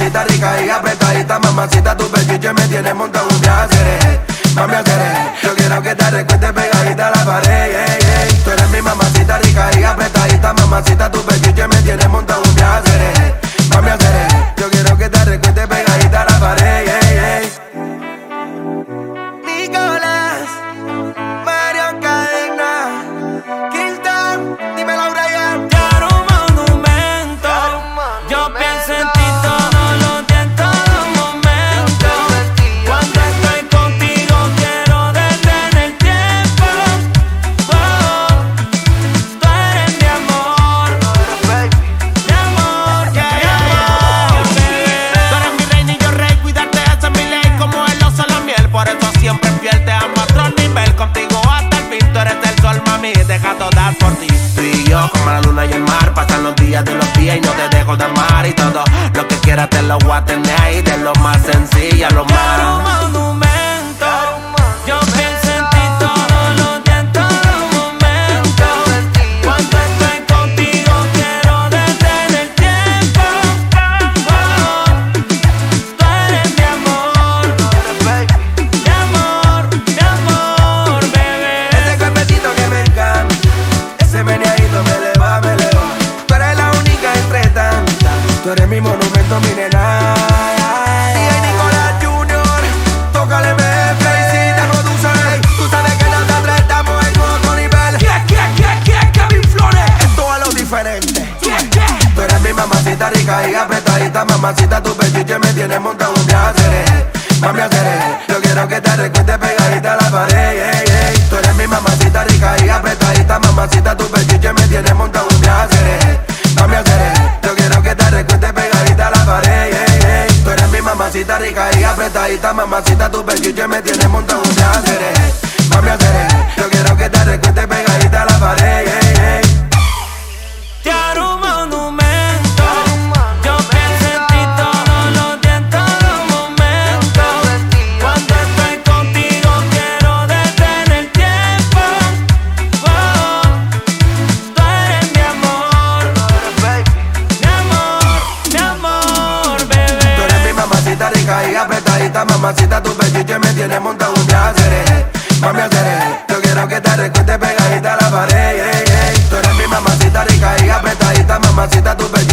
mamacita rica y apretadita, mamacita, tu pechiche me tiene montado un viaje. Mami, hacer, yo quiero que te recueste pegadita a la pared, Tú eres mi mamacita rica y apretadita, mamacita, tu pechiche me tiene montado un viaje. Mami, hacer, yo quiero que te recueste pegadita a la pared, Nicolás, Mario Cadena, Kilton, dímelo, Brian. Quiero un monumento, yo pienso en ti todos los días, en todo momento. Cuando estoy contigo quiero detener el tiempo. Tú eres mi amor, mi amor, mi amor, bebé. Tú eres mi reina y yo rey, cuidarte esa es mi ley, como el oso la miel. Por eso siempre fiel, te amo a otro nivel. Contigo hasta el fin, tú eres el sol, mami, deja todas por ti. Tú y yo, como la luna y el mar, pasan los días de los días y no te dejo de amar. Y todo lo que quieras te lo voy a tener, y de lo más sencillo a lo más. Quiero un monumento, yo pienso en ti todos los días, en todo momento. Cuando estoy contigo quiero detener el tiempo. Tú eres mi amor, mi amor, bebé. Ese cuerpecito que me encanta, ese meneadito me eleva, me eleva. Tú eres la única entre tantas, tú eres mi monumento, mi nena. DJ Nicolás Junior, tócale, me felicita, no tú sabes que nosotros estamos en otro nivel. Kevin Flores, esto es lo diferente. Tú eres mi mamacita rica y apretadita, mamacita, tu pechiche me tiene montado un viaje. Mami, hacer, yo quiero que te recueste pegadita a la pared, Tú eres mi mamacita rica y apretadita, mamacita, tu pechiche me tiene montado un viaje. Mami, hacer, yo quiero que te recueste pegadita a la pared, Tú eres mi mamacita rica y apretadita, mamacita, tu pechiche me tiene montado un viaje. Mami, hacer, yo quiero que te recueste pegadita a la pared, Quiero un monumento, yo pienso en ti todos los días, en todo momento. Cuando estoy contigo quiero detener el tiempo. Tú eres mi amor, mi amor, bebé. Tú eres mi mamacita rica y apretadita, mamacita, tu pechiche me tiene montado un viaje. Mami, hacer, yo quiero que te recueste pegadita a la pared, Tú eres mi mamacita rica y apretadita, mamacita, tu pechiche